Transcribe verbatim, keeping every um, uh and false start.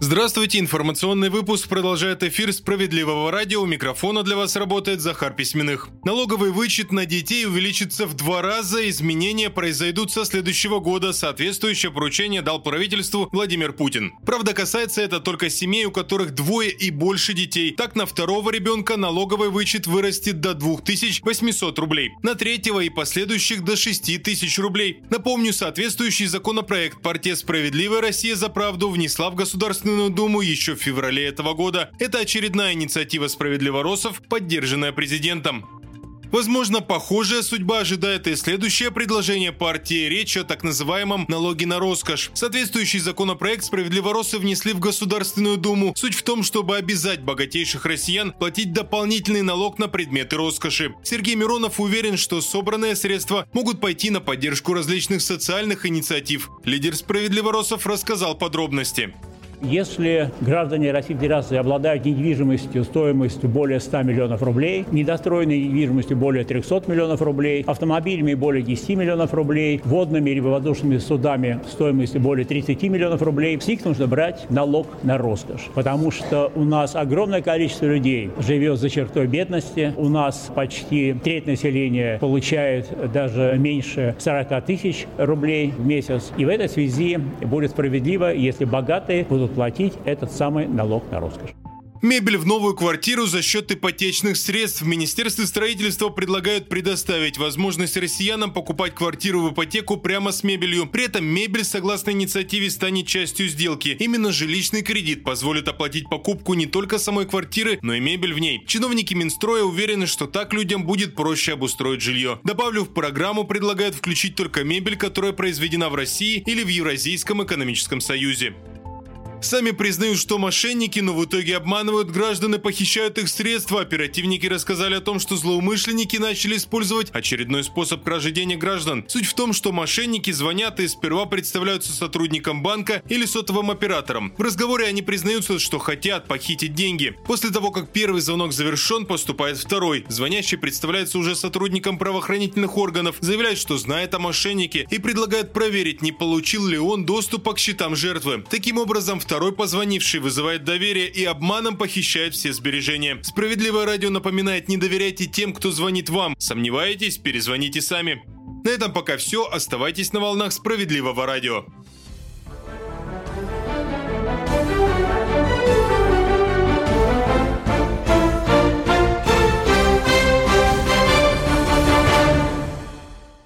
Здравствуйте, информационный выпуск продолжает эфир «Справедливого радио». У микрофона для вас работает Захар Письменных. Налоговый вычет на детей увеличится в два раза. Изменения произойдут со следующего года. Соответствующее поручение дал правительству Владимир Путин. Правда, касается это только семей, у которых двое и больше детей. Так, на второго ребенка налоговый вычет вырастет до двух тысяч восьмисот рублей. На третьего и последующих до шести тысяч рублей. Напомню, соответствующий законопроект партия «Справедливая Россия за правду» внесла в Государственную Думу еще в феврале этого года. Это очередная инициатива справедливоросов, поддержанная президентом. Возможно, похожая судьба ожидает и следующее предложение партии. Речь о так называемом налоге на роскошь. Соответствующий законопроект справедливоросы внесли в Государственную Думу. Суть в том, чтобы обязать богатейших россиян платить дополнительный налог на предметы роскоши. Сергей Миронов уверен, что собранные средства могут пойти на поддержку различных социальных инициатив. Лидер справедливоросов рассказал подробности. Если граждане Российской Федерации обладают недвижимостью стоимостью более ста миллионов рублей, недостроенной недвижимостью более трехсот миллионов рублей, автомобилями более десяти миллионов рублей, водными или воздушными судами стоимостью более тридцати миллионов рублей, с них нужно брать налог на роскошь. Потому что у нас огромное количество людей живет за чертой бедности, у нас почти треть населения получает даже меньше сорока тысяч рублей в месяц. И в этой связи будет справедливо, если богатые будут платить этот самый налог на роскошь. Мебель в новую квартиру за счет ипотечных средств. В Министерстве строительства предлагают предоставить возможность россиянам покупать квартиру в ипотеку прямо с мебелью. При этом мебель, согласно инициативе, станет частью сделки. Именно жилищный кредит позволит оплатить покупку не только самой квартиры, но и мебель в ней. Чиновники Минстроя уверены, что так людям будет проще обустроить жилье. Добавлю, в программу предлагают включить только мебель, которая произведена в России или в Евразийском экономическом союзе. Сами признают, что мошенники, но в итоге обманывают граждан и похищают их средства. Оперативники рассказали о том, что злоумышленники начали использовать очередной способ кражи денег граждан. Суть в том, что мошенники звонят и сперва представляются сотрудником банка или сотовым оператором. В разговоре они признаются, что хотят похитить деньги. После того, как первый звонок завершен, поступает второй. Звонящий представляется уже сотрудником правоохранительных органов, заявляет, что знает о мошеннике и предлагает проверить, не получил ли он доступа к счетам жертвы. Таким образом, второй позвонивший вызывает доверие и обманом похищает все сбережения. Справедливое радио напоминает: не доверяйте тем, кто звонит вам. Сомневаетесь? Перезвоните сами. На этом пока все. Оставайтесь на волнах Справедливого радио.